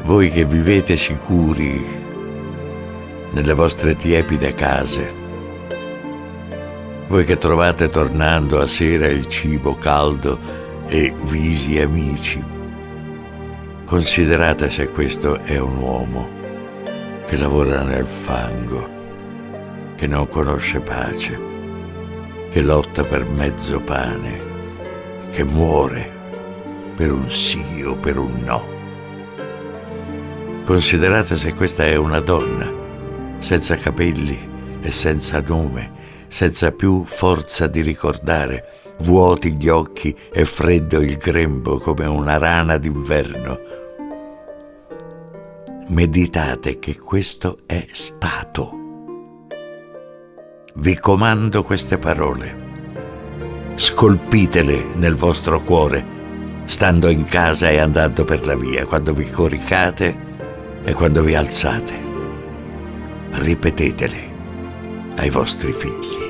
Voi che vivete sicuri nelle vostre tiepide case, voi che trovate tornando a sera il cibo caldo e visi amici, considerate se questo è un uomo che lavora nel fango, che non conosce pace, che lotta per mezzo pane, che muore per un sì o per un no. Considerate se questa è una donna, senza capelli e senza nome, senza più forza di ricordare, vuoti gli occhi e freddo il grembo come una rana d'inverno. Meditate che questo è stato. Vi comando queste parole. Scolpitele nel vostro cuore, stando in casa e andando per la via, quando vi coricate e quando vi alzate. Ripetetele ai vostri figli.